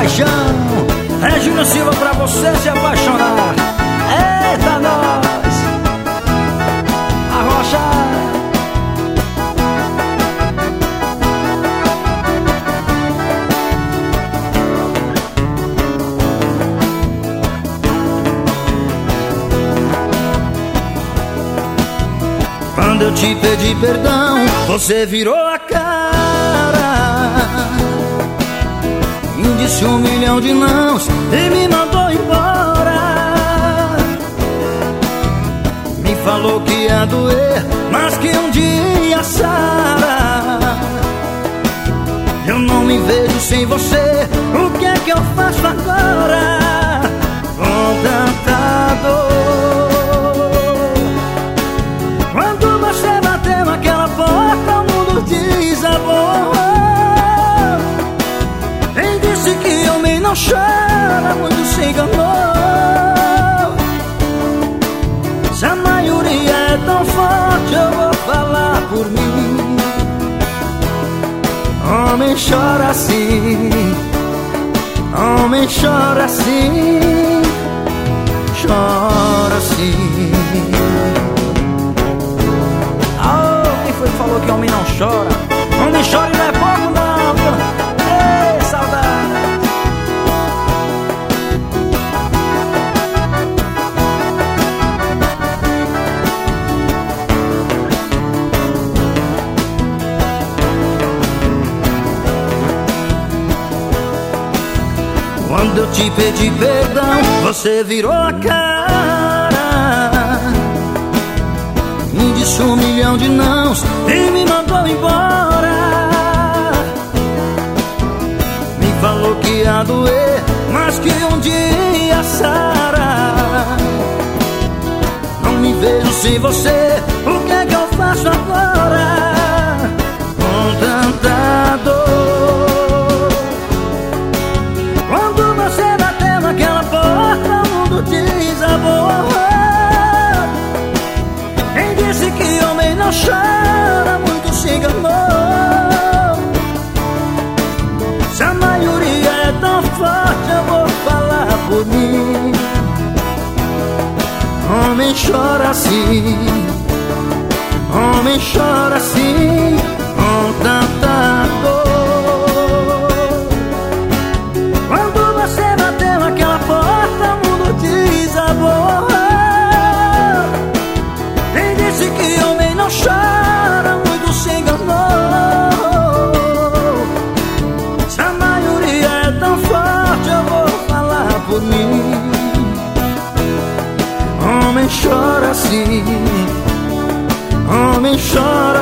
paixão. Regina Silva, pra você se apaixonar. Eita, nós! Arrocha! Quando eu te pedi perdão, você virou a cara, me disse 1 milhão de nãos e me mandou embora. Me falou que ia doer, mas que um dia sara. Eu não me vejo sem você, o que é que eu faço agora? Com tanta dor. Quando você bateu naquela porta, o mundo desabou. Quem disse que homem não chora, muito se enganou. Se a maioria é tão forte, eu vou falar por mim. Homem chora assim, homem chora assim, chora assim. Quem foi que falou que homem não chora? Homem chora e não é pouco não, viu? Ei, saudade! Quando eu te pedi perdão, você virou a cara, me disse 1 milhão de nãos e me mandou embora. Me falou que ia doer, mas que um dia sara. Não me vejo sem você, o que é que eu faço agora? Com tanta dor. Quando você bateu naquela porta, o mundo desabou. Quem disse que homem não chora, muito se enganou. Se a maioria é tão forte, eu vou falar por mim. Homem chora assim, homem chora assim, com tanta dor. Quando você bateu naquela porta, o mundo desabou. Quem disse que homem não chora, muito se enganou. Se a maioria é tão forte, eu vou falar por mim. Homem chora assim, homem chora